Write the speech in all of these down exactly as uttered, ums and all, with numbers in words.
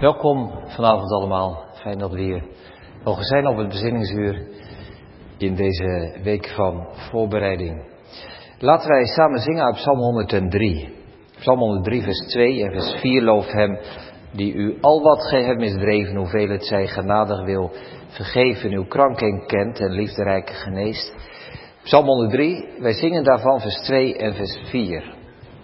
Welkom vanavond allemaal. Fijn dat we hier mogen zijn op het bezinningsuur in deze week van voorbereiding. Laten wij samen zingen uit Psalm honderddrie. Psalm honderddrie vers twee en vers vier. Loof hem die u al wat gij hebt misdreven, hoeveel het zij genadig wil vergeven, uw kranken kent en liefderijk geneest. Psalm honderddrie, wij zingen daarvan vers twee en vers vier.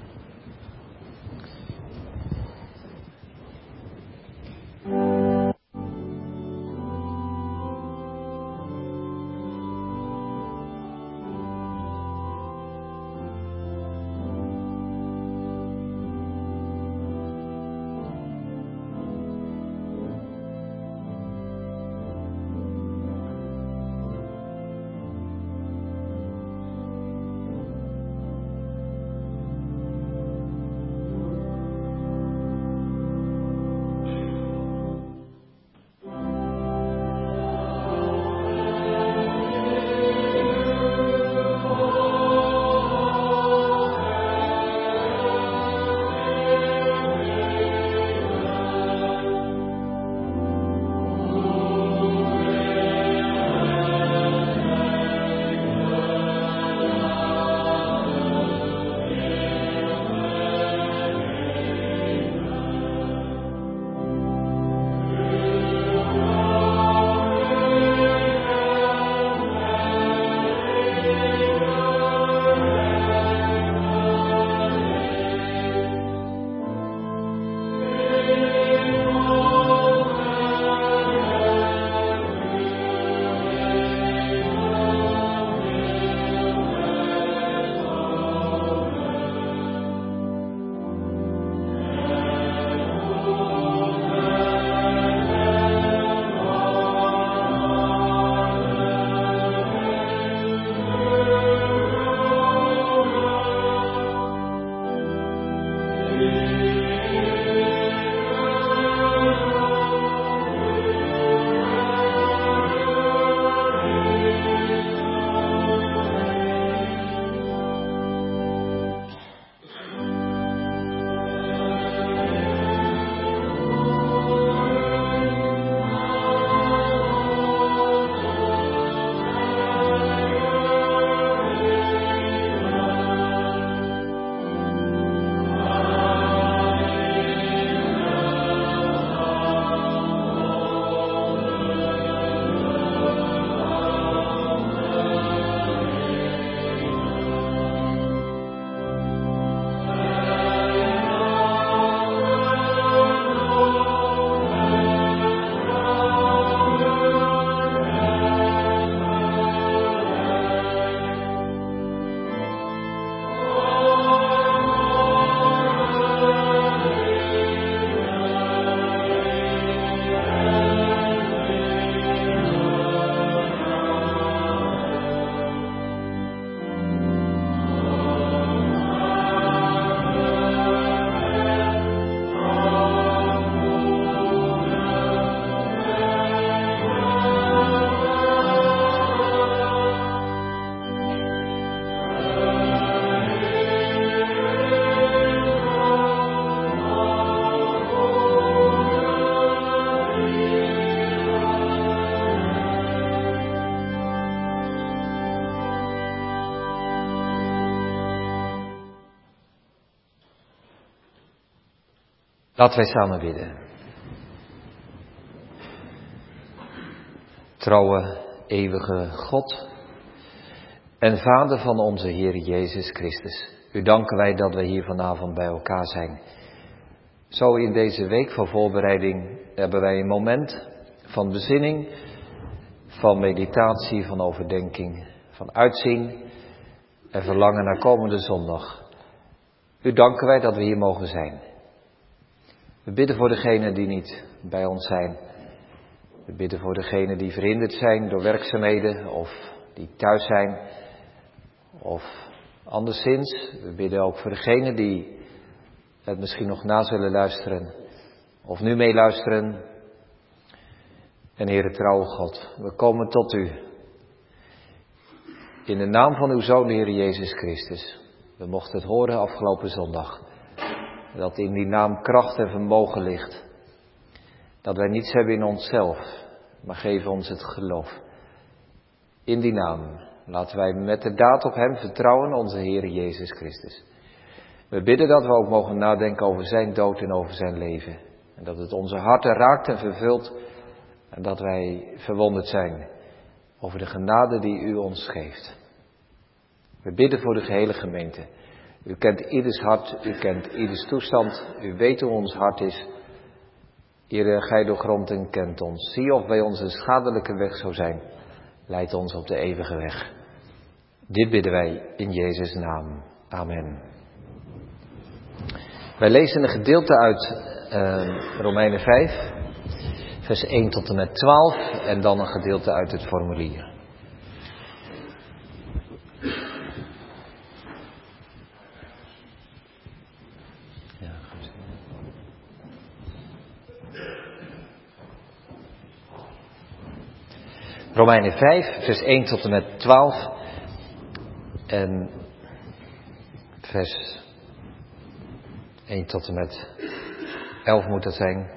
Laten wij samen bidden. Trouwe, eeuwige God en Vader van onze Heer Jezus Christus. U danken wij dat wij hier vanavond bij elkaar zijn. Zo in deze week van voorbereiding hebben wij een moment van bezinning, van meditatie, van overdenking, van uitzien en verlangen naar komende zondag. U danken wij dat we hier mogen zijn. We bidden voor degenen die niet bij ons zijn. We bidden voor degenen die verhinderd zijn door werkzaamheden of die thuis zijn of anderszins. We bidden ook voor degenen die het misschien nog na zullen luisteren of nu meeluisteren. En Heere trouwe God, we komen tot u in de naam van uw Zoon, de Heer Jezus Christus. We mochten het horen afgelopen zondag. Dat in die naam kracht en vermogen ligt. Dat wij niets hebben in onszelf, maar geef ons het geloof. In die naam laten wij met de daad op hem vertrouwen, onze Heer Jezus Christus. We bidden dat we ook mogen nadenken over zijn dood en over zijn leven. En dat het onze harten raakt en vervult. En dat wij verwonderd zijn over de genade die u ons geeft. We bidden voor de gehele gemeente. U kent ieders hart, u kent ieders toestand. U weet hoe ons hart is. Heere, gij doorgrondt en kent ons. Zie of bij ons een schadelijke weg zou zijn. Leid ons op de eeuwige weg. Dit bidden wij in Jezus' naam. Amen. Wij lezen een gedeelte uit uh, Romeinen vijf, vers één tot en met twaalf en dan een gedeelte uit het formulier. Ja, Romeinen vijf, vers één tot en met twaalf en vers één tot en met elf moet dat zijn.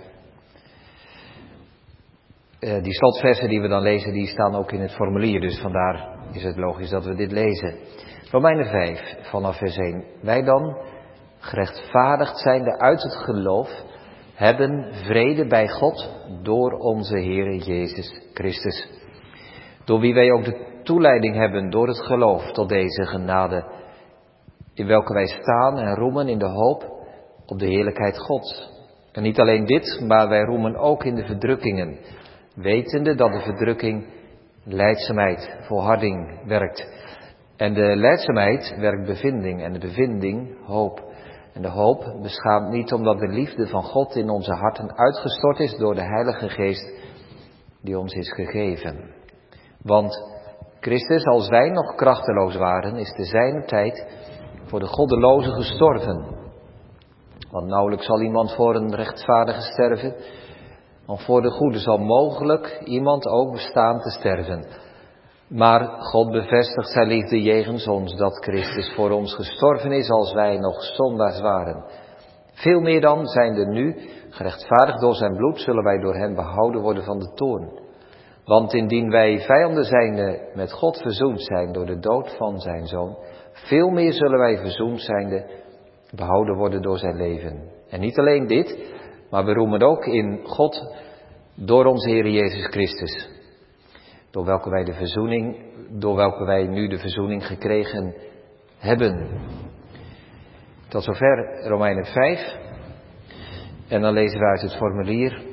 Uh, die slotversen die we dan lezen, die staan ook in het formulier. Dus vandaar is het logisch dat we dit lezen. Romeinen vijf, vanaf vers één. Wij dan, gerechtvaardigd zijnde uit het geloof, hebben vrede bij God door onze Heere Jezus Christus. Door wie wij ook de toeleiding hebben door het geloof tot deze genade, in welke wij staan en roemen in de hoop op de heerlijkheid Gods. En niet alleen dit, maar wij roemen ook in de verdrukkingen, wetende dat de verdrukking lijdzaamheid, volharding werkt. En de lijdzaamheid werkt bevinding en de bevinding hoop. En de hoop beschaamt niet omdat de liefde van God in onze harten uitgestort is door de Heilige Geest die ons is gegeven. Want Christus, als wij nog krachteloos waren, is te zijner tijd voor de goddelozen gestorven. Want nauwelijks zal iemand voor een rechtvaardige sterven, want voor de goede zal mogelijk iemand ook bestaan te sterven. Maar God bevestigt zijn liefde jegens ons, dat Christus voor ons gestorven is als wij nog zondaars waren. Veel meer dan, zijnde nu gerechtvaardigd door zijn bloed, zullen wij door hem behouden worden van de toorn. Want indien wij vijanden zijnde met God verzoend zijn door de dood van zijn Zoon, veel meer zullen wij verzoend zijnde behouden worden door zijn leven. En niet alleen dit, maar we roemen ook in God door onze Heer Jezus Christus. Door welke wij de verzoening, door welke wij nu de verzoening gekregen hebben. Tot zover Romeinen vijf. En dan lezen we uit het formulier.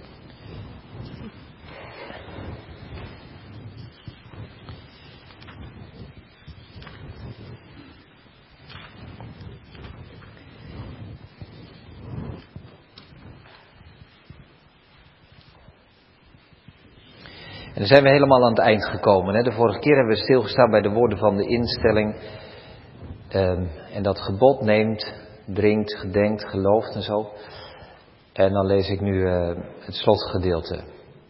En dan zijn we helemaal aan het eind gekomen. Hè? De vorige keer hebben we stilgestaan bij de woorden van de instelling. Um, en dat gebod neemt, drinkt, gedenkt, gelooft en zo. En dan lees ik nu uh, het slotgedeelte.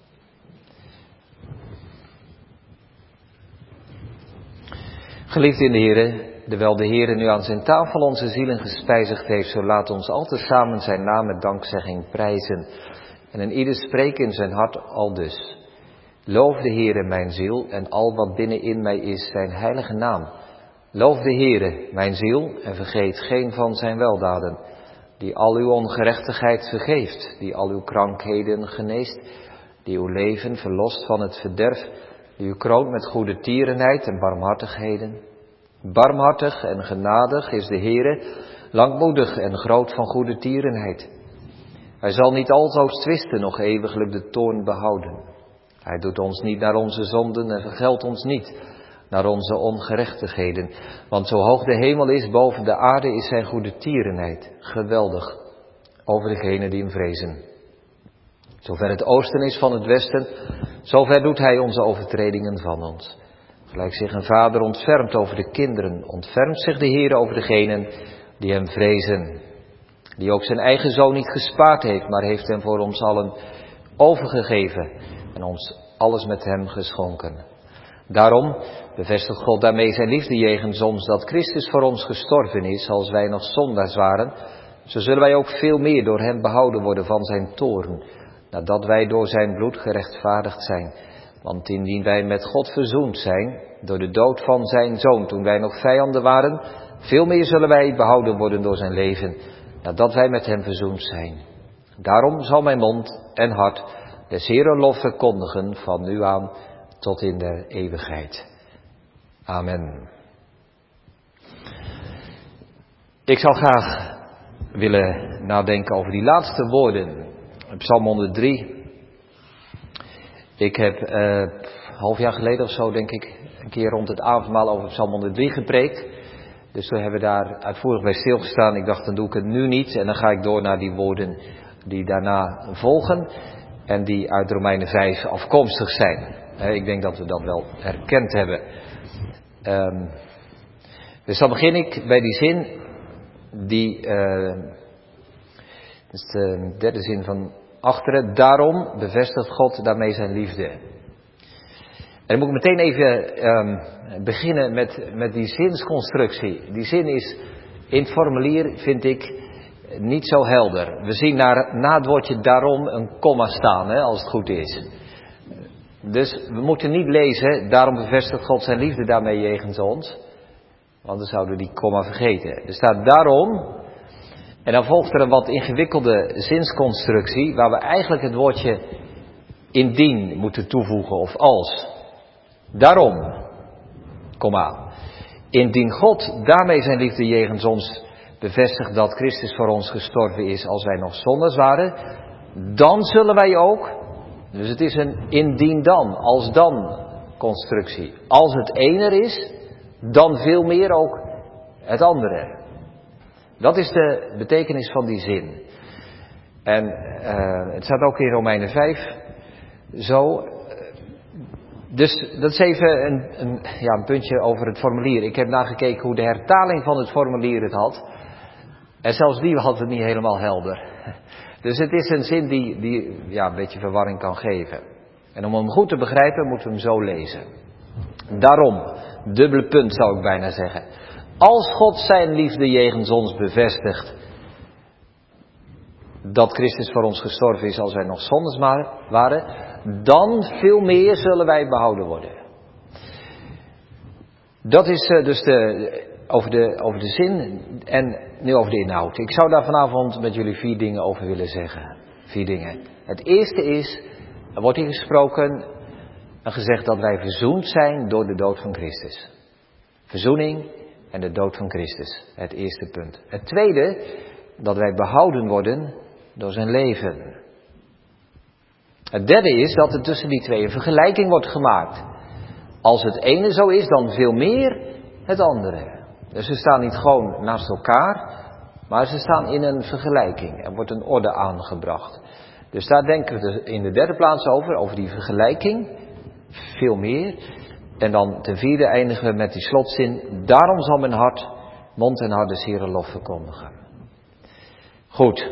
Geliefd in de Here, terwijl de Heere nu aan zijn tafel onze zielen gespijzigd heeft, zo laat ons al tezamen zijn naam met dankzegging prijzen. En een ieder spreekt in zijn hart aldus. Loof de Heere mijn ziel en al wat binnenin mij is zijn heilige naam. Loof de Heere mijn ziel en vergeet geen van zijn weldaden. Die al uw ongerechtigheid vergeeft, die al uw krankheden geneest. Die uw leven verlost van het verderf, die u kroont met goede tierenheid en barmhartigheden. Barmhartig en genadig is de Heere, langmoedig en groot van goede tierenheid. Hij zal niet altoos twisten, nog eeuwiglijk de toorn behouden. Hij doet ons niet naar onze zonden en vergeldt ons niet naar onze ongerechtigheden. Want zo hoog de hemel is boven de aarde is zijn goede tierenheid geweldig over degenen die hem vrezen. Zover het oosten is van het westen, zover doet hij onze overtredingen van ons. Gelijk zich een vader ontfermt over de kinderen, ontfermt zich de Heer over degenen die hem vrezen. Die ook zijn eigen zoon niet gespaard heeft, maar heeft hem voor ons allen overgegeven en ons alles met hem geschonken. Daarom bevestigt God daarmee zijn liefde jegens ons, dat Christus voor ons gestorven is als wij nog zondaars waren. Zo zullen wij ook veel meer door hem behouden worden van zijn toorn. nadat wij door zijn bloed gerechtvaardigd zijn. Want indien wij met God verzoend zijn, door de dood van zijn Zoon, toen wij nog vijanden waren, veel meer zullen wij behouden worden door zijn leven, nadat wij met hem verzoend zijn. Daarom zal mijn mond en hart des Heeren lof verkondigen van nu aan tot in de eeuwigheid. Amen. Ik zou graag willen nadenken over die laatste woorden. Psalm honderddrie. Ik heb uh, een half jaar geleden of zo, denk ik, een keer rond het avondmaal over Psalm honderddrie gepreekt. Dus we hebben daar uitvoerig bij stilgestaan. Ik dacht, dan doe ik het nu niet. En dan ga ik door naar die woorden die daarna volgen. En die uit Romeinen vijf afkomstig zijn. Uh, ik denk dat we dat wel herkend hebben. Um, dus dan begin ik bij die zin. Die, uh, dat is de derde zin van achteren. Daarom bevestigt God daarmee zijn liefde. En dan moet ik meteen even um, beginnen met, met die zinsconstructie. Die zin is in het formulier, vind ik, niet zo helder. We zien naar, na het woordje daarom een komma staan, hè, als het goed is. Dus we moeten niet lezen, daarom bevestigt God zijn liefde daarmee jegens ons. Want dan zouden we die komma vergeten. Er staat daarom, en dan volgt er een wat ingewikkelde zinsconstructie, waar we eigenlijk het woordje indien moeten toevoegen, of als. Daarom, komma, indien God daarmee zijn liefde jegens ons bevestigt dat Christus voor ons gestorven is als wij nog zondaars waren, dan zullen wij ook, dus het is een indien dan, als dan constructie. Als het ene er is, dan veel meer ook het andere. Dat is de betekenis van die zin. En uh, het staat ook in Romeinen vijf zo. Dus dat is even een, een, ja, een puntje over het formulier. Ik heb nagekeken hoe de hertaling van het formulier het had. En zelfs die had het niet helemaal helder. Dus het is een zin die, die ja, een beetje verwarring kan geven. En om hem goed te begrijpen moeten we hem zo lezen. Daarom, dubbele punt zou ik bijna zeggen. Als God zijn liefde jegens ons bevestigt, dat Christus voor ons gestorven is als wij nog zondaars waren, dan veel meer zullen wij behouden worden. Dat is uh, dus de, over, de, over de zin en nu over de inhoud. Ik zou daar vanavond met jullie vier dingen over willen zeggen. Vier dingen. Het eerste is, er wordt hier gesproken en gezegd dat wij verzoend zijn door de dood van Christus. Verzoening en de dood van Christus. Het eerste punt. Het tweede, dat wij behouden worden door zijn leven. Het derde is dat er tussen die twee een vergelijking wordt gemaakt. Als het ene zo is, dan veel meer het andere. Dus ze staan niet gewoon naast elkaar, maar ze staan in een vergelijking. Er wordt een orde aangebracht. Dus daar denken we in de derde plaats over, over die vergelijking. Veel meer. En dan ten vierde eindigen we met die slotzin. Daarom zal mijn hart, mond en hart des Heeren lof verkondigen. Goed.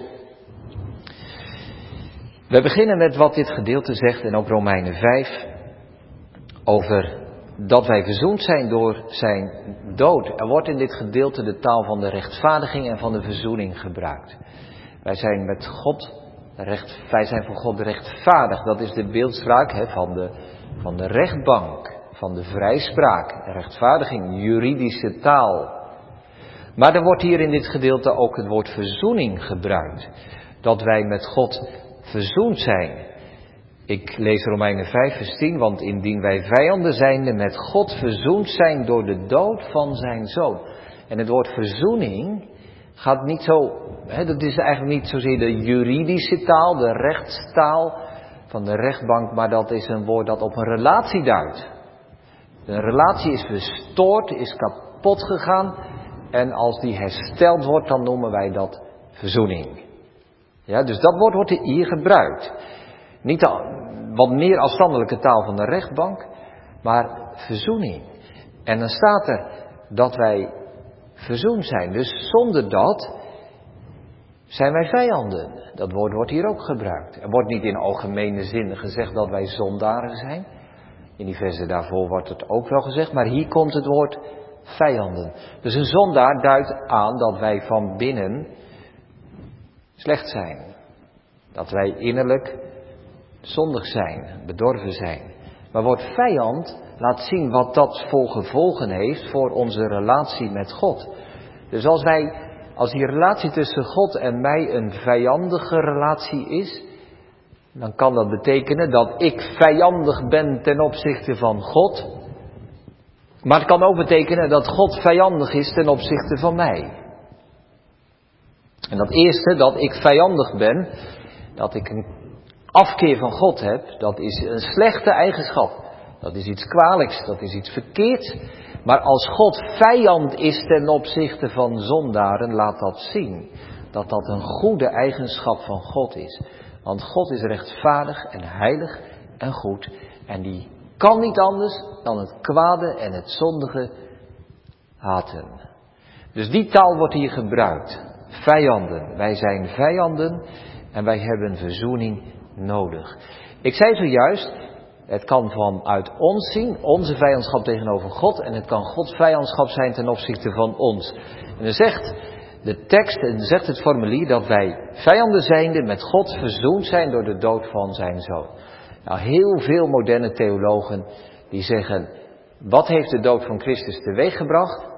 We beginnen met wat dit gedeelte zegt en ook Romeinen vijf. Over dat wij verzoend zijn door zijn dood. Er wordt in dit gedeelte de taal van de rechtvaardiging en van de verzoening gebruikt. Wij zijn met God, recht, wij zijn voor God rechtvaardig. Dat is de beeldspraak hè, van, de, van de rechtbank. Van de vrijspraak, rechtvaardiging, juridische taal. Maar er wordt hier in dit gedeelte ook het woord verzoening gebruikt. Dat wij met God verzoend zijn. Ik lees Romeinen vijf vers tien, want indien wij vijanden zijnde met God verzoend zijn door de dood van zijn Zoon. En het woord verzoening gaat niet zo, hè, dat is eigenlijk niet zozeer de juridische taal, de rechtstaal van de rechtbank, maar dat is een woord dat op een relatie duidt. Een relatie is verstoord, is kapot gegaan. En als die hersteld wordt, dan noemen wij dat verzoening. Ja, dus dat woord wordt hier gebruikt. Niet de wat meer afstandelijke taal van de rechtbank, maar verzoening. En dan staat er dat wij verzoend zijn. Dus zonder dat zijn wij vijanden. Dat woord wordt hier ook gebruikt. Er wordt niet in algemene zin gezegd dat wij zondaren zijn. In die versen daarvoor wordt het ook wel gezegd, maar hier komt het woord vijanden. Dus een zondaar duidt aan dat wij van binnen slecht zijn. Dat wij innerlijk zondig zijn, bedorven zijn. Maar woord vijand laat zien wat dat voor gevolgen heeft voor onze relatie met God. Dus als wij, als die relatie tussen God en mij een vijandige relatie is, dan kan dat betekenen dat ik vijandig ben ten opzichte van God. Maar het kan ook betekenen dat God vijandig is ten opzichte van mij. En dat eerste, dat ik vijandig ben, dat ik een afkeer van God heb, dat is een slechte eigenschap. Dat is iets kwalijks, dat is iets verkeerds. Maar als God vijand is ten opzichte van zondaren, laat dat zien dat dat een goede eigenschap van God is. Want God is rechtvaardig en heilig en goed. En die kan niet anders dan het kwade en het zondige haten. Dus die taal wordt hier gebruikt. Vijanden. Wij zijn vijanden en wij hebben verzoening nodig. Ik zei zojuist, het kan vanuit ons zien, onze vijandschap tegenover God. En het kan Gods vijandschap zijn ten opzichte van ons. En dan zegt de tekst, en zegt het formulier, dat wij vijanden zijnde met God verzoend zijn door de dood van zijn zoon. Nou, heel veel moderne theologen die zeggen, wat heeft de dood van Christus teweeggebracht?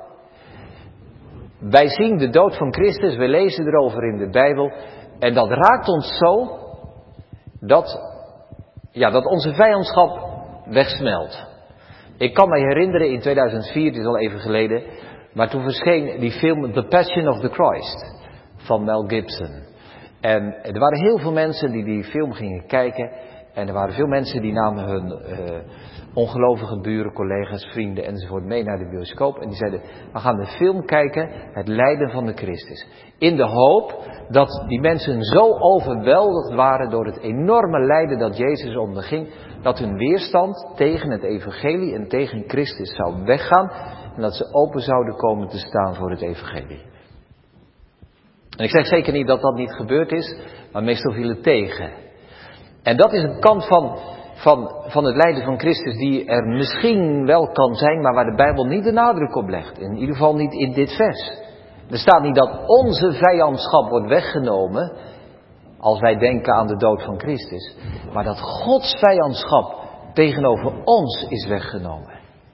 Wij zien de dood van Christus, we lezen erover in de Bijbel. En dat raakt ons zo, dat, ja, dat onze vijandschap wegsmelt. Ik kan me herinneren in tweeduizend vier, het is al even geleden, maar toen verscheen die film The Passion of the Christ van Mel Gibson. En er waren heel veel mensen die die film gingen kijken. En er waren veel mensen die namen hun uh, ongelovige buren, collega's, vrienden enzovoort mee naar de bioscoop. En die zeiden, we gaan de film kijken, het lijden van de Christus. In de hoop dat die mensen zo overweldigd waren door het enorme lijden dat Jezus onderging, dat hun weerstand tegen het evangelie en tegen Christus zou weggaan. En dat ze open zouden komen te staan voor het evangelie. En ik zeg zeker niet dat dat niet gebeurd is, maar meestal viel het tegen. En dat is een kant van, van, van het lijden van Christus die er misschien wel kan zijn, maar waar de Bijbel niet de nadruk op legt. In ieder geval niet in dit vers. Er staat niet dat onze vijandschap wordt weggenomen, als wij denken aan de dood van Christus. Maar dat Gods vijandschap tegenover ons is weggenomen.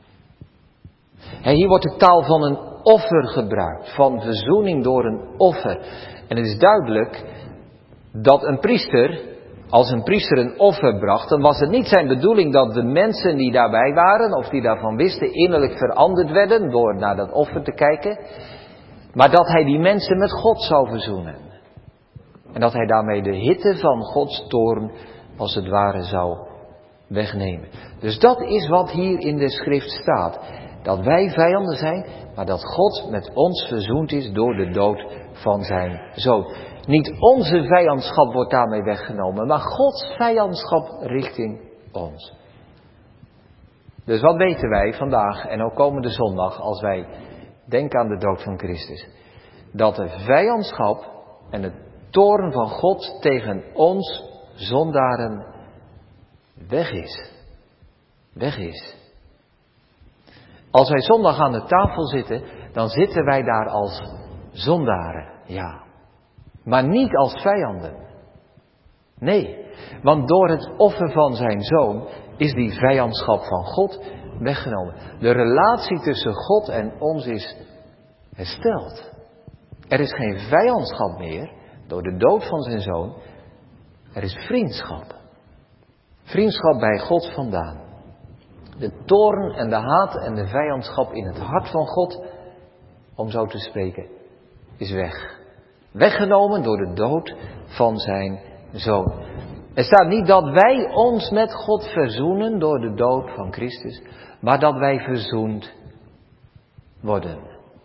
En hier wordt de taal van een offer gebruikt, van verzoening door een offer. En het is duidelijk dat een priester, als een priester een offer bracht, dan was het niet zijn bedoeling dat de mensen die daarbij waren, of die daarvan wisten, innerlijk veranderd werden door naar dat offer te kijken. Maar dat hij die mensen met God zou verzoenen. En dat hij daarmee de hitte van Gods toorn, als het ware, zou wegnemen. Dus dat is wat hier in de schrift staat. Dat wij vijanden zijn, maar dat God met ons verzoend is door de dood van zijn zoon. Niet onze vijandschap wordt daarmee weggenomen, maar Gods vijandschap richting ons. Dus wat weten wij vandaag en ook komende zondag als wij denken aan de dood van Christus? Dat de vijandschap en het toorn van God tegen ons zondaren weg is. Weg is. Als wij zondag aan de tafel zitten, dan zitten wij daar als zondaren, ja. Maar niet als vijanden. Nee, want door het offer van zijn zoon is die vijandschap van God weggenomen. De relatie tussen God en ons is hersteld. Er is geen vijandschap meer door de dood van zijn zoon. Er is vriendschap. Vriendschap bij God vandaan. De toorn en de haat en de vijandschap in het hart van God, om zo te spreken, is weg. Weggenomen door de dood van zijn zoon. Er staat niet dat wij ons met God verzoenen door de dood van Christus, maar dat wij verzoend worden.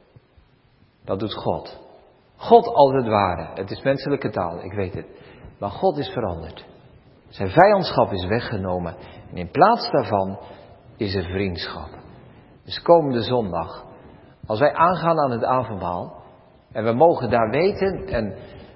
Dat doet God. God als het ware. Het is menselijke taal, ik weet het. Maar God is veranderd. Zijn vijandschap is weggenomen. En in plaats daarvan is er vriendschap. Dus komende zondag, als wij aangaan aan het avondmaal, en we mogen daar weten en,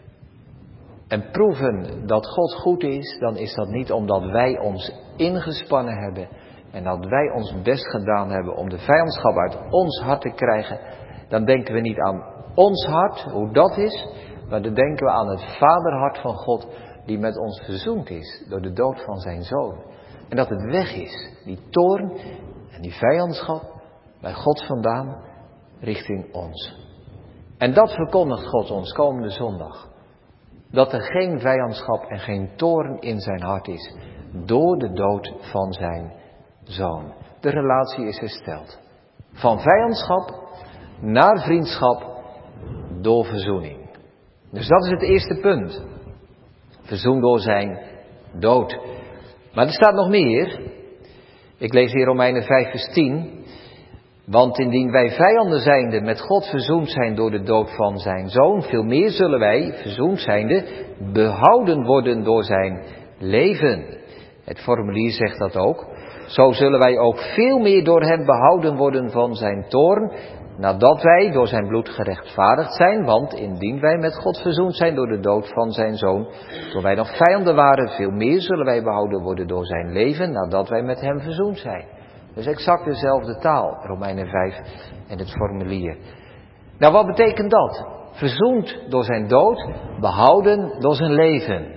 en proeven dat God goed is, dan is dat niet omdat wij ons ingespannen hebben en dat wij ons best gedaan hebben om de vijandschap uit ons hart te krijgen. Dan denken we niet aan ons hart, hoe dat is, Maar dan denken we aan het vaderhart van God die met ons verzoend is door de dood van zijn zoon. En dat het weg is, die toorn en die vijandschap bij God vandaan richting ons. En dat verkondigt God ons komende zondag. Dat er geen vijandschap en geen toorn in zijn hart is door de dood van zijn zoon. De relatie is hersteld. Van vijandschap naar vriendschap door verzoening. Dus dat is het eerste punt. Verzoend door zijn dood. Maar er staat nog meer. Ik lees hier Romeinen vijf vers tien. Want indien wij vijanden zijnde met God verzoend zijn door de dood van zijn zoon, veel meer zullen wij, verzoend zijnde, behouden worden door zijn leven. Het formulier zegt dat ook. Zo zullen wij ook veel meer door hem behouden worden van zijn toorn, nadat wij door zijn bloed gerechtvaardigd zijn. Want indien wij met God verzoend zijn door de dood van zijn zoon, toen wij nog vijanden waren, veel meer zullen wij behouden worden door zijn leven, nadat wij met hem verzoend zijn. Dus exact dezelfde taal, Romeinen vijf en het formulier. Nou, wat betekent dat? Verzoend door zijn dood, behouden door zijn leven.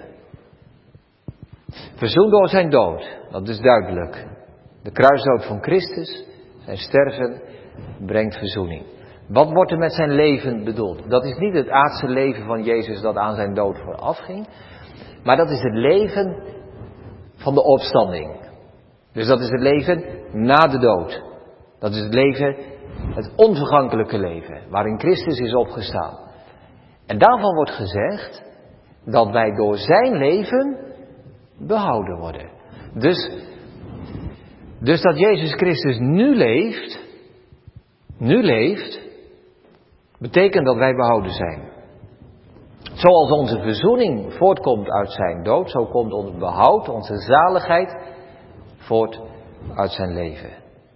Verzoend door zijn dood, dat is duidelijk. De kruisdood van Christus, zijn sterven, brengt verzoening. Wat wordt er met zijn leven bedoeld? Dat is niet het aardse leven van Jezus dat aan zijn dood vooraf ging, maar dat is het leven van de opstanding. Dus dat is het leven na de dood. Dat is het leven, het onvergankelijke leven, waarin Christus is opgestaan. En daarvan wordt gezegd dat wij door zijn leven behouden worden. Dus, dus dat Jezus Christus nu leeft, nu leeft, betekent dat wij behouden zijn. Zoals onze verzoening voortkomt uit zijn dood, zo komt ons behoud, onze zaligheid voort uit zijn leven.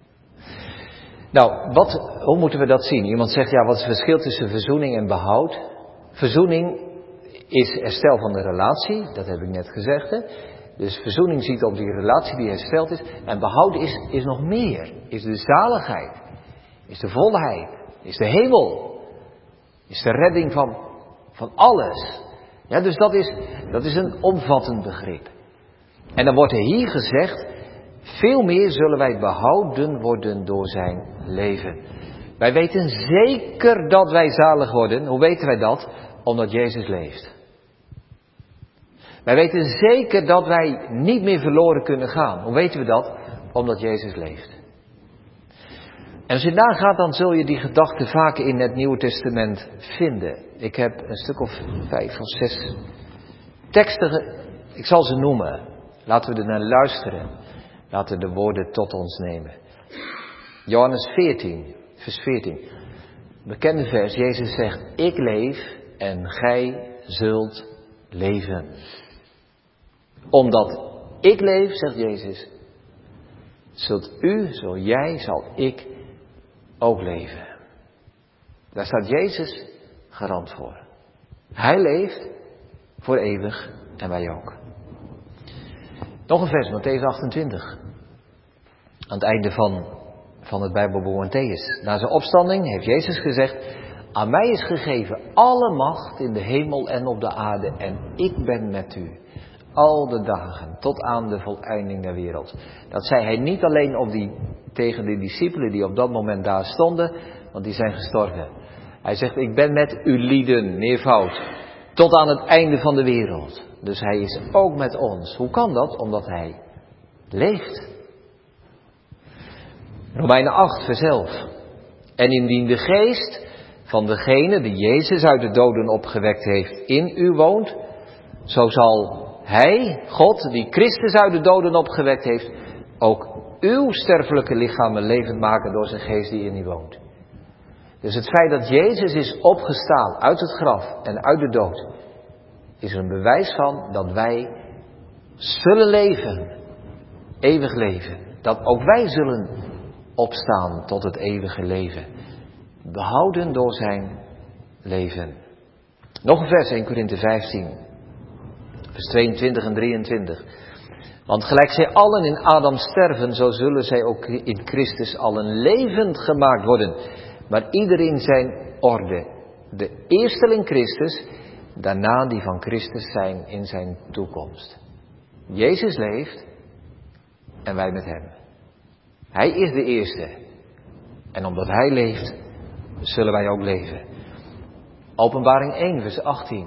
Nou, wat, hoe moeten we dat zien? Iemand zegt, ja, wat is het verschil tussen verzoening en behoud? Verzoening is herstel van de relatie, dat heb ik net gezegd. Hè? Dus verzoening ziet op die relatie die hersteld is. En behoud is, is nog meer. Is de zaligheid. Is de volheid. Is de hemel. Is de redding van, van alles. Ja, dus dat is, dat is een omvattend begrip. En dan wordt er hier gezegd, veel meer zullen wij behouden worden door zijn leven. Wij weten zeker dat wij zalig worden. Hoe weten wij dat? Omdat Jezus leeft. Wij weten zeker dat wij niet meer verloren kunnen gaan. Hoe weten we dat? Omdat Jezus leeft. En als je daar gaat, dan zul je die gedachte vaak in het Nieuwe Testament vinden. Ik heb een stuk of vijf of zes teksten, ik zal ze noemen. Laten we er naar luisteren. Laten we de woorden tot ons nemen. Johannes veertien, vers veertien. Bekende vers, Jezus zegt, ik leef en gij zult leven. Omdat ik leef, zegt Jezus, zult u, zul jij, zal ik ook leven. Daar staat Jezus garant voor. Hij leeft voor eeuwig en wij ook. Nog een vers, Mattheüs achtentwintig. Aan het einde van, van het Bijbelboek Mattheüs. Na zijn opstanding heeft Jezus gezegd, aan mij is gegeven alle macht in de hemel en op de aarde en ik ben met u. Al de dagen, tot aan de voleinding der wereld. Dat zei hij niet alleen op die, tegen de discipelen die op dat moment daar stonden, want die zijn gestorven. Hij zegt, ik ben met u lieden, meervoud, tot aan het einde van de wereld. Dus hij is ook met ons. Hoe kan dat? Omdat hij leeft. Romeinen acht, vers elf. En indien de geest van degene die Jezus uit de doden opgewekt heeft in u woont, zo zal hij, God, die Christus uit de doden opgewekt heeft, ook uw sterfelijke lichamen levend maken door zijn geest die in u woont. Dus het feit dat Jezus is opgestaan uit het graf en uit de dood, is er een bewijs van dat wij zullen leven, eeuwig leven. Dat ook wij zullen opstaan tot het eeuwige leven. Behouden door zijn leven. Nog een vers, Eerste Korinthe vijftien. Vers tweeëntwintig en drieëntwintig. Want gelijk zij allen in Adam sterven, zo zullen zij ook in Christus allen levend gemaakt worden. Maar ieder in zijn orde. De eersteling Christus, daarna die van Christus zijn in zijn toekomst. Jezus leeft en wij met hem. Hij is de eerste. En omdat hij leeft, zullen wij ook leven. Openbaring één, vers achttien.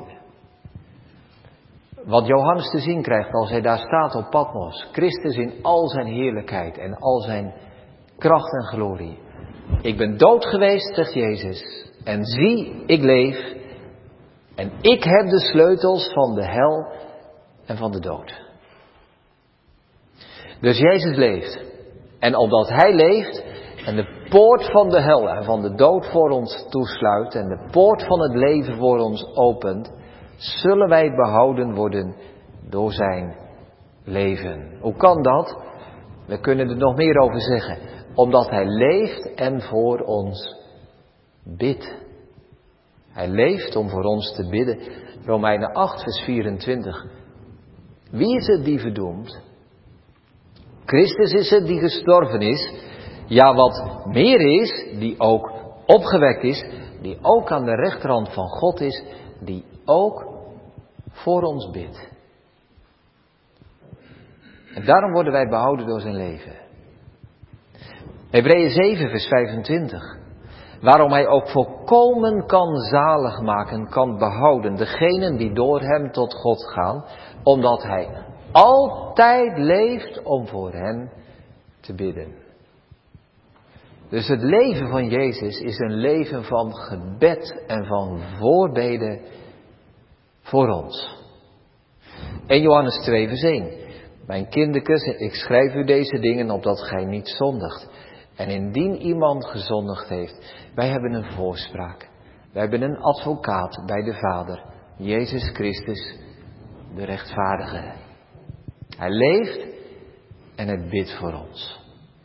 Wat Johannes te zien krijgt als hij daar staat op Patmos. Christus in al zijn heerlijkheid en al zijn kracht en glorie. Ik ben dood geweest, zegt Jezus. En zie, ik leef. En ik heb de sleutels van de hel en van de dood. Dus Jezus leeft. En omdat hij leeft en de poort van de hel en van de dood voor ons toesluit en de poort van het leven voor ons opent, zullen wij behouden worden door zijn leven. Hoe kan dat? We kunnen er nog meer over zeggen. Omdat hij leeft en voor ons bidt. Hij leeft om voor ons te bidden. Romeinen acht, vers vierentwintig. Wie is het die verdoemt? Christus is het die gestorven is. Ja, wat meer is, die ook opgewekt is. Die ook aan de rechterhand van God is. Die ook voor ons bidt. En daarom worden wij behouden door zijn leven. Hebreeën zeven, vers vijfentwintig. Waarom hij ook volkomen kan zalig maken, kan behouden. Degenen die door hem tot God gaan. Omdat hij altijd leeft om voor hen te bidden. Dus het leven van Jezus is een leven van gebed en van voorbeden voor ons. En Johannes twee, vers één. Mijn kindertjes, ik schrijf u deze dingen opdat gij niet zondigt. En indien iemand gezondigd heeft, wij hebben een voorspraak. Wij hebben een advocaat bij de Vader, Jezus Christus, de rechtvaardige. Hij leeft en hij bidt voor ons.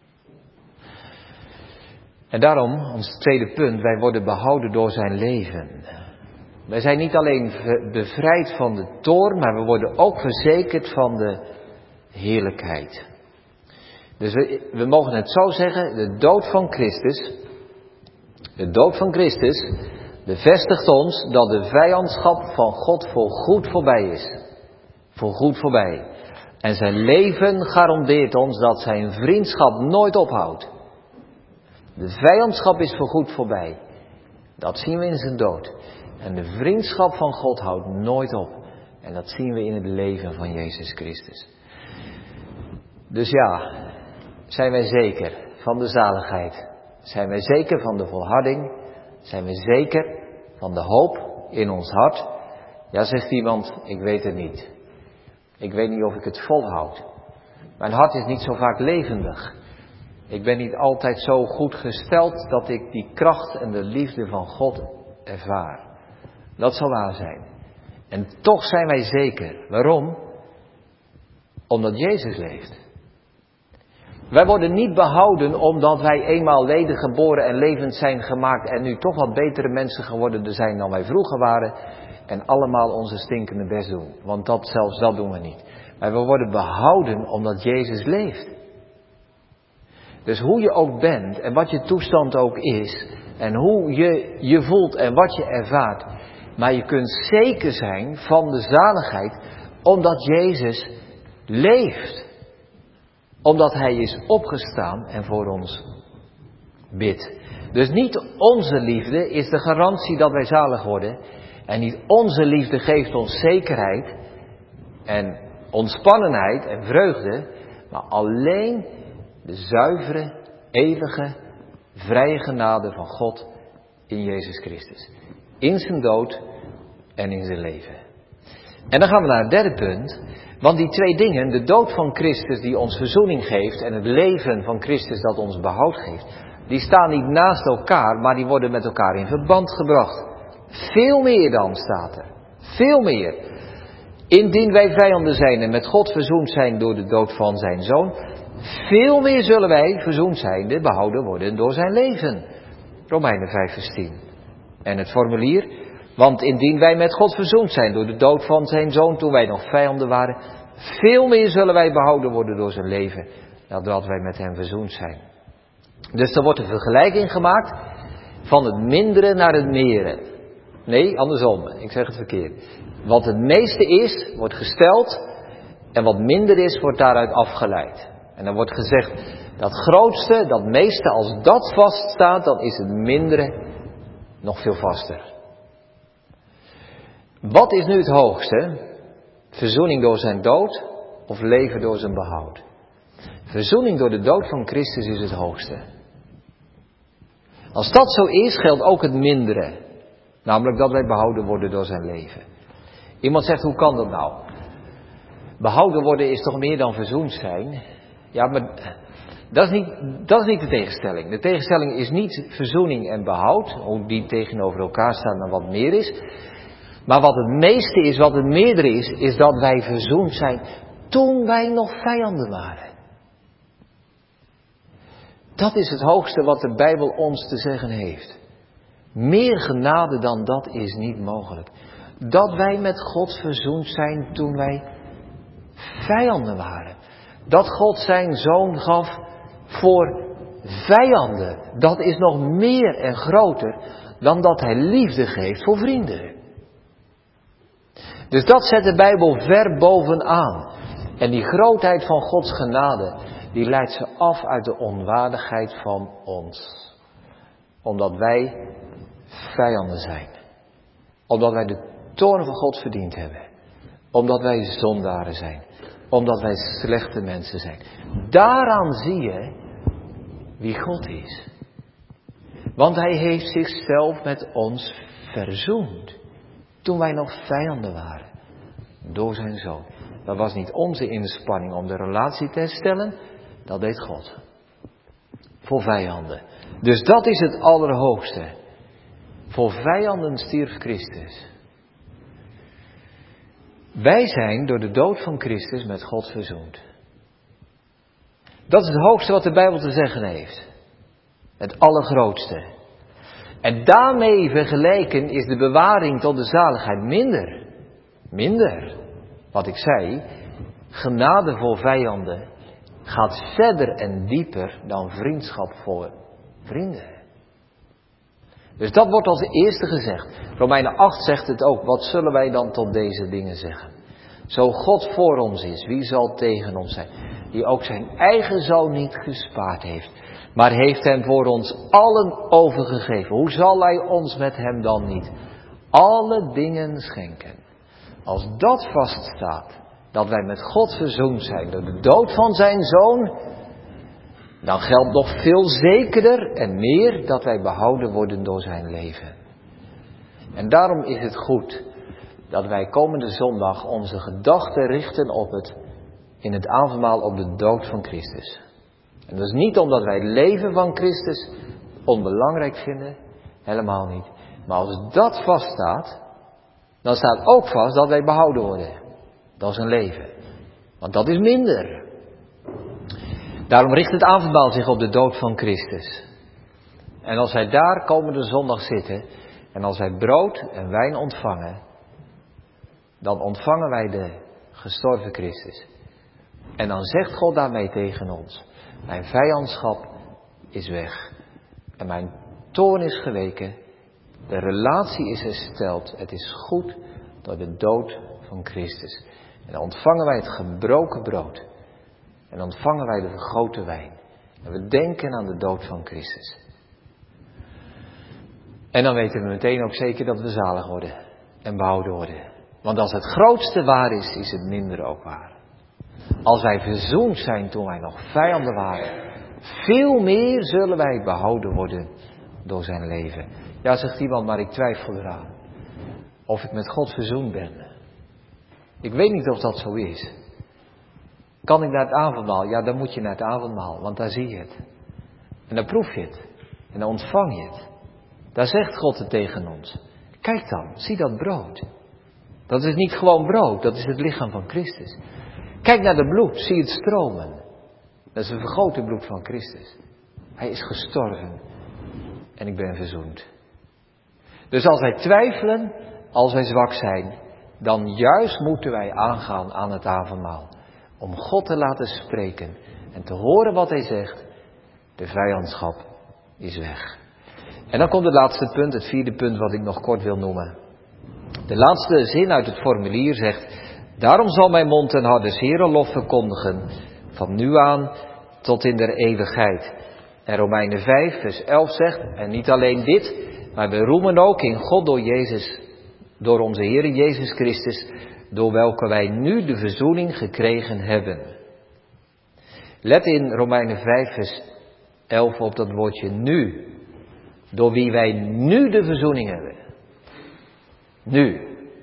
En daarom, ons tweede punt, wij worden behouden door zijn leven. Wij zijn niet alleen bevrijd van de toorn, maar we worden ook verzekerd van de heerlijkheid. Dus we, we mogen het zo zeggen, de dood van Christus, de dood van Christus bevestigt ons dat de vijandschap van God voor goed voorbij is. Voor goed voorbij. En zijn leven garandeert ons dat zijn vriendschap nooit ophoudt. De vijandschap is voor goed voorbij. Dat zien we in zijn dood. En de vriendschap van God houdt nooit op. En dat zien we in het leven van Jezus Christus. Dus ja, zijn wij zeker van de zaligheid? Zijn wij zeker van de volharding? Zijn we zeker van de hoop in ons hart? Ja, zegt iemand, ik weet het niet. Ik weet niet of ik het volhoud. Mijn hart is niet zo vaak levendig. Ik ben niet altijd zo goed gesteld dat ik die kracht en de liefde van God ervaar. Dat zal waar zijn. En toch zijn wij zeker. Waarom? Omdat Jezus leeft. Wij worden niet behouden omdat wij eenmaal wedergeboren en levend zijn gemaakt en nu toch wat betere mensen geworden zijn dan wij vroeger waren en allemaal onze stinkende best doen. Want dat, zelfs dat doen we niet. Maar we worden behouden omdat Jezus leeft. Dus hoe je ook bent en wat je toestand ook is en hoe je je voelt en wat je ervaart, maar je kunt zeker zijn van de zaligheid omdat Jezus leeft. Omdat hij is opgestaan en voor ons bidt. Dus niet onze liefde is de garantie dat wij zalig worden. En niet onze liefde geeft ons zekerheid en ontspannenheid en vreugde. Maar alleen de zuivere, eeuwige, vrije genade van God in Jezus Christus. In zijn dood en in zijn leven. En dan gaan we naar het derde punt. Want die twee dingen, de dood van Christus die ons verzoening geeft en het leven van Christus dat ons behoud geeft, die staan niet naast elkaar, maar die worden met elkaar in verband gebracht. Veel meer dan staat er. Veel meer. Indien wij vijanden zijn en met God verzoend zijn door de dood van zijn Zoon, veel meer zullen wij verzoend zijnde behouden worden door zijn leven. Romeinen vijf vers tien. En het formulier, want indien wij met God verzoend zijn door de dood van zijn Zoon toen wij nog vijanden waren, veel meer zullen wij behouden worden door zijn leven, nadat wij met hem verzoend zijn. Dus er wordt een vergelijking gemaakt van het mindere naar het mere. Nee, andersom. Ik zeg het verkeerd. Wat het meeste is, wordt gesteld. En wat minder is, wordt daaruit afgeleid. En dan wordt gezegd, dat grootste, dat meeste, als dat vaststaat, dan is het mindere nog veel vaster. Wat is nu het hoogste? Verzoening door zijn dood of leven door zijn behoud? Verzoening door de dood van Christus is het hoogste. Als dat zo is, geldt ook het mindere. Namelijk dat wij behouden worden door zijn leven. Iemand zegt, hoe kan dat nou? Behouden worden is toch meer dan verzoend zijn? Ja, maar dat is niet, dat is niet de tegenstelling. De tegenstelling is niet verzoening en behoud, hoe die tegenover elkaar staan en wat meer is. Maar wat het meeste is, wat het meerdere is, is dat wij verzoend zijn toen wij nog vijanden waren. Dat is het hoogste wat de Bijbel ons te zeggen heeft. Meer genade dan dat is niet mogelijk. Dat wij met God verzoend zijn toen wij vijanden waren. Dat God zijn zoon gaf voor vijanden. Dat is nog meer en groter dan dat hij liefde geeft voor vrienden. Dus dat zet de Bijbel ver bovenaan. En die grootheid van Gods genade, die leidt ze af uit de onwaardigheid van ons. Omdat wij vijanden zijn. Omdat wij de toorn van God verdiend hebben. Omdat wij zondaren zijn. Omdat wij slechte mensen zijn. Daaraan zie je wie God is. Want hij heeft zichzelf met ons verzoend. Toen wij nog vijanden waren. Door zijn zoon. Dat was niet onze inspanning om de relatie te herstellen. Dat deed God. Voor vijanden. Dus dat is het allerhoogste. Voor vijanden stierf Christus. Wij zijn door de dood van Christus met God verzoend. Dat is het hoogste wat de Bijbel te zeggen heeft. Het allergrootste. En daarmee vergeleken is de bewaring tot de zaligheid minder. Minder. Wat ik zei, genade voor vijanden gaat verder en dieper dan vriendschap voor vrienden. Dus dat wordt als eerste gezegd. Romeinen acht zegt het ook. Wat zullen wij dan tot deze dingen zeggen? Zo God voor ons is, wie zal tegen ons zijn? Die ook zijn eigen zoon niet gespaard heeft. Maar heeft hem voor ons allen overgegeven. Hoe zal hij ons met hem dan niet alle dingen schenken? Als dat vaststaat, dat wij met God verzoend zijn door de dood van zijn zoon, dan geldt nog veel zekerder en meer dat wij behouden worden door zijn leven. En daarom is het goed dat wij komende zondag onze gedachten richten op het, in het avondmaal op de dood van Christus. En dat is niet omdat wij het leven van Christus onbelangrijk vinden, helemaal niet. Maar als dat vaststaat, dan staat ook vast dat wij behouden worden. Dat is een leven. Want dat is minder. Daarom richt het avondmaal zich op de dood van Christus. En als wij daar komende zondag zitten en als wij brood en wijn ontvangen, dan ontvangen wij de gestorven Christus. En dan zegt God daarmee tegen ons, mijn vijandschap is weg. En mijn toorn is geweken. De relatie is hersteld. Het is goed door de dood van Christus. En dan ontvangen wij het gebroken brood. En dan ontvangen wij de vergoten wijn. En we denken aan de dood van Christus. En dan weten we meteen ook zeker dat we zalig worden. En behouden worden. Want als het grootste waar is, is het minder ook waar. Als wij verzoend zijn toen wij nog vijanden waren. Veel meer zullen wij behouden worden door zijn leven. Ja, zegt iemand, maar ik twijfel eraan. Of ik met God verzoend ben. Ik weet niet of dat zo is. Kan ik naar het avondmaal? Ja, dan moet je naar het avondmaal. Want daar zie je het. En dan proef je het. En dan ontvang je het. Daar zegt God het tegen ons. Kijk dan, zie dat brood. Dat is niet gewoon brood, dat is het lichaam van Christus. Kijk naar het bloed, zie het stromen. Dat is het vergoten bloed van Christus. Hij is gestorven. En ik ben verzoend. Dus als wij twijfelen, als wij zwak zijn, dan juist moeten wij aangaan aan het avondmaal. Om God te laten spreken en te horen wat hij zegt. De vijandschap is weg. En dan komt het laatste punt, het vierde punt wat ik nog kort wil noemen. De laatste zin uit het formulier zegt: daarom zal mijn mond en hart des Heeren lof verkondigen, van nu aan tot in der eeuwigheid. En Romeinen vijf vers elf zegt, en niet alleen dit, maar we roemen ook in God door Jezus, door onze Heer Jezus Christus, door welke wij nu de verzoening gekregen hebben. Let in Romeinen vijf vers elf op dat woordje nu. Door wie wij nu de verzoening hebben. Nu.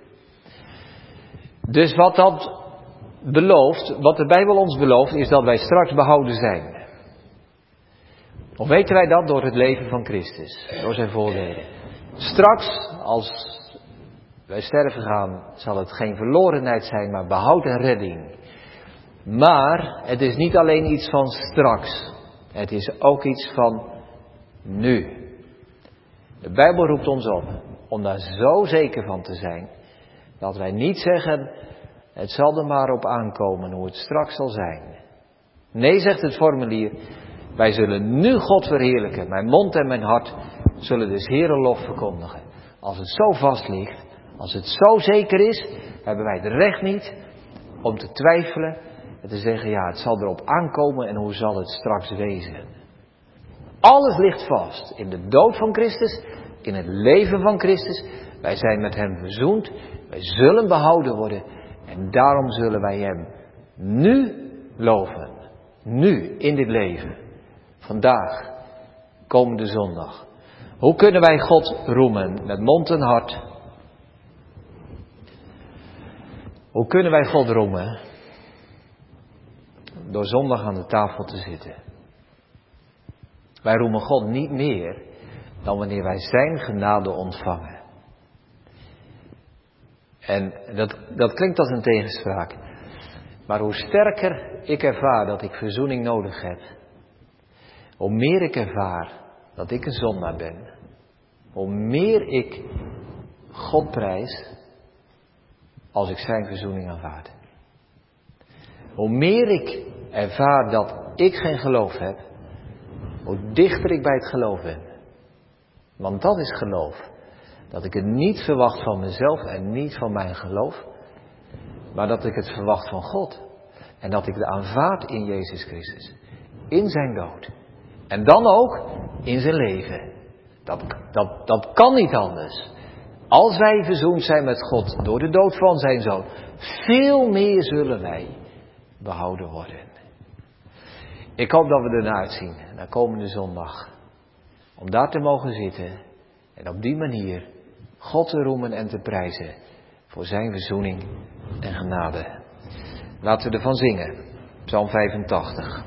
Dus wat dat belooft, wat de Bijbel ons belooft, is dat wij straks behouden zijn. Hoe weten wij dat? Door het leven van Christus. Door zijn voorbeden. Straks, als wij sterven gaan, zal het geen verlorenheid zijn, maar behoud en redding. Maar het is niet alleen iets van straks. Het is ook iets van nu. De Bijbel roept ons op om daar zo zeker van te zijn, dat wij niet zeggen, het zal er maar op aankomen hoe het straks zal zijn. Nee, zegt het formulier, wij zullen nu God verheerlijken. Mijn mond en mijn hart zullen dus Heere lof verkondigen. Als het zo vast ligt, als het zo zeker is, hebben wij het recht niet om te twijfelen en te zeggen, ja, het zal erop aankomen en hoe zal het straks wezen. Alles ligt vast in de dood van Christus, in het leven van Christus. Wij zijn met hem verzoend, wij zullen behouden worden en daarom zullen wij hem nu loven. Nu, in dit leven. Vandaag, komende zondag. Hoe kunnen wij God roemen met mond en hart? Hoe kunnen wij God roemen? Door zondag aan de tafel te zitten. Wij roemen God niet meer dan wanneer wij zijn genade ontvangen. En dat, dat klinkt als een tegenspraak. Maar hoe sterker ik ervaar dat ik verzoening nodig heb, hoe meer ik ervaar dat ik een zondaar ben, hoe meer ik God prijs als ik zijn verzoening aanvaard. Hoe meer ik ervaar dat ik geen geloof heb, hoe dichter ik bij het geloof ben. Want dat is geloof. Dat ik het niet verwacht van mezelf en niet van mijn geloof, maar dat ik het verwacht van God. En dat ik het aanvaard in Jezus Christus. In zijn dood. En dan ook in zijn leven. Dat, dat, dat kan niet anders. Als wij verzoend zijn met God door de dood van zijn zoon, veel meer zullen wij behouden worden. Ik hoop dat we ernaar uitzien, naar komende zondag. Om daar te mogen zitten en op die manier God te roemen en te prijzen voor zijn verzoening en genade. Laten we ervan zingen. Psalm vijfentachtig.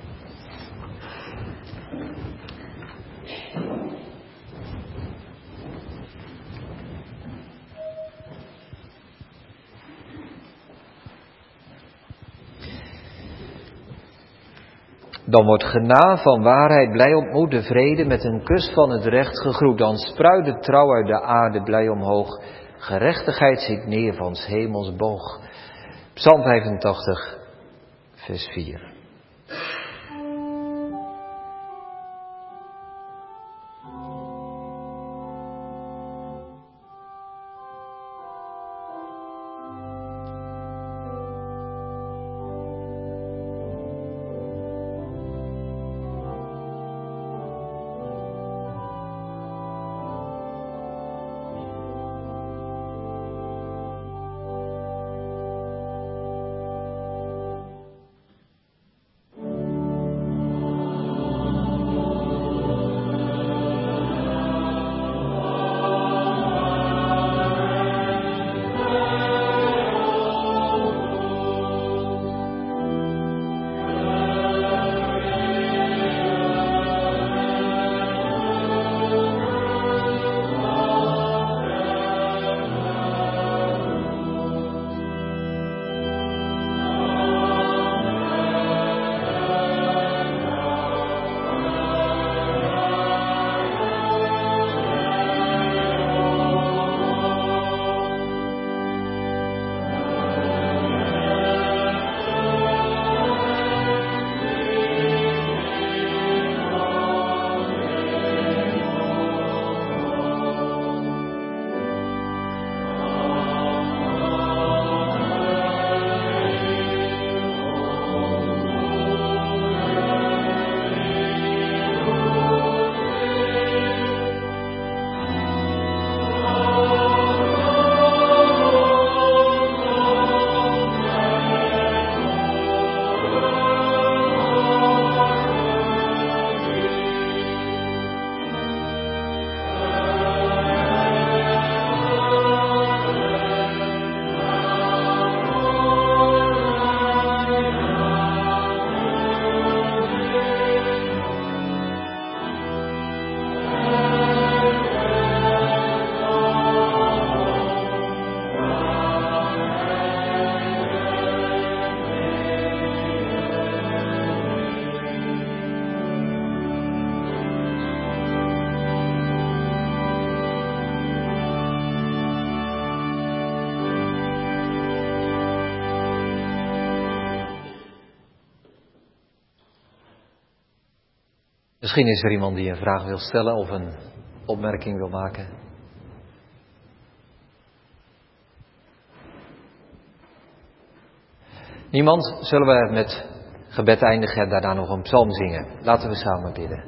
Dan wordt genade van waarheid blij ontmoet, de vrede met een kus van het recht gegroet. Dan spruit de trouw uit de aarde blij omhoog, gerechtigheid zit neer van 's hemels boog. Psalm vijfentachtig, vers vier. Misschien is er iemand die een vraag wil stellen of een opmerking wil maken. Niemand? Zullen we met gebed eindigen en daarna nog een psalm zingen? Laten we samen bidden.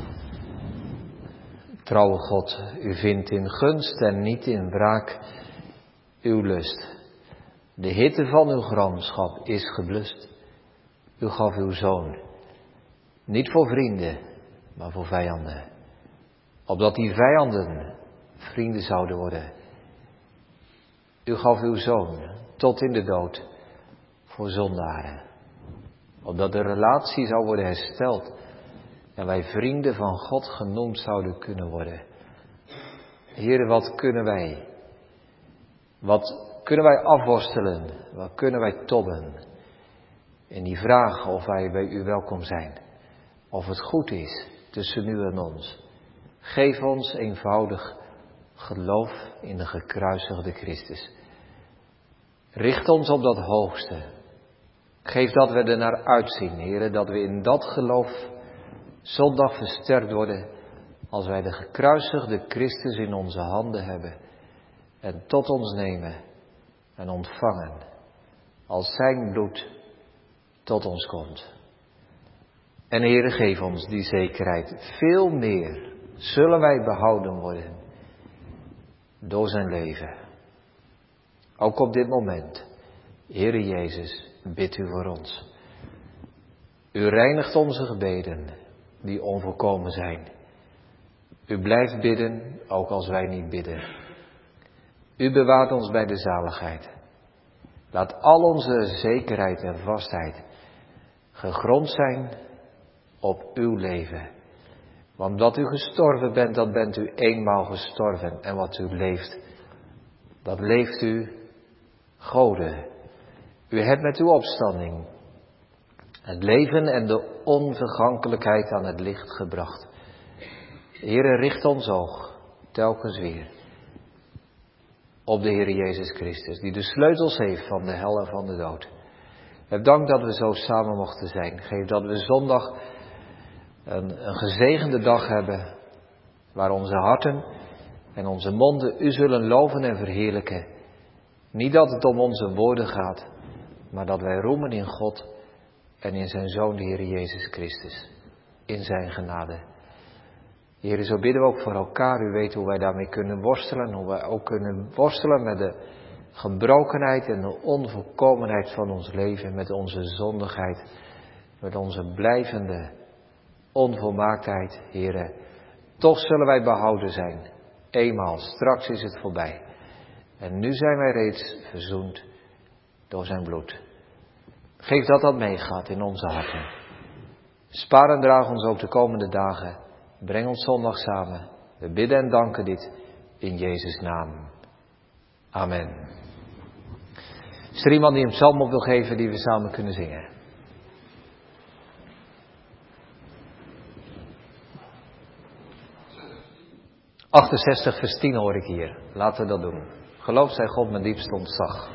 Trouwe God, u vindt in gunst en niet in wraak uw lust. De hitte van uw gramschap is geblust. U gaf uw zoon, niet voor vrienden, maar voor vijanden. Opdat die vijanden vrienden zouden worden. U gaf uw zoon tot in de dood voor zondaren. Opdat de relatie zou worden hersteld en wij vrienden van God genoemd zouden kunnen worden. Heere, wat kunnen wij? Wat kunnen wij afworstelen? Wat kunnen wij tobben? In die vraag of wij bij u welkom zijn. Of het goed is tussen u en ons. Geef ons eenvoudig geloof in de gekruisigde Christus. Richt ons op dat hoogste. Geef dat we er naar uitzien, Heere, dat we in dat geloof zondag versterkt worden als wij de gekruisigde Christus in onze handen hebben en tot ons nemen en ontvangen als zijn bloed tot ons komt. En Heere, geef ons die zekerheid. Veel meer zullen wij behouden worden door zijn leven. Ook op dit moment, Heere Jezus, bid u voor ons. U reinigt onze gebeden die onvolkomen zijn. U blijft bidden, ook als wij niet bidden. U bewaart ons bij de zaligheid. Laat al onze zekerheid en vastheid gegrond zijn op uw leven. Want dat u gestorven bent, dat bent u eenmaal gestorven. En wat u leeft, dat leeft u, Gode. U hebt met uw opstanding het leven en de onvergankelijkheid aan het licht gebracht. Heere, richt ons oog telkens weer op de Heer Jezus Christus, die de sleutels heeft van de hel en van de dood. Heb dank dat we zo samen mochten zijn. Geef dat we zondag een, een gezegende dag hebben, waar onze harten en onze monden u zullen loven en verheerlijken. Niet dat het om onze woorden gaat, maar dat wij roemen in God en in zijn Zoon, de Heer Jezus Christus, in zijn genade. Heer, zo bidden we ook voor elkaar. U weet hoe wij daarmee kunnen worstelen, hoe wij ook kunnen worstelen met de gebrokenheid en de onvolkomenheid van ons leven, met onze zondigheid, met onze blijvende onvolmaaktheid, Heer. Toch zullen wij behouden zijn. Eenmaal, straks is het voorbij. En nu zijn wij reeds verzoend door zijn bloed. Geef dat dat meegaat in onze harten. Spaar en draag ons ook de komende dagen. Breng ons zondag samen. We bidden en danken dit in Jezus' naam. Amen. Is er iemand die een psalm op wil geven die we samen kunnen zingen? achtenzestig vers tien hoor ik hier. Laten we dat doen. Geloof zij God mijn diepste ontzag.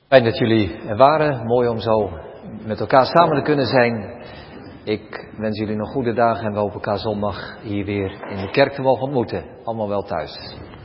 Fijn dat jullie er waren. Mooi om zo met elkaar samen te kunnen zijn. Ik wens jullie nog goede dagen en we hopen elkaar zondag hier weer in de kerk te mogen ontmoeten. Allemaal wel thuis.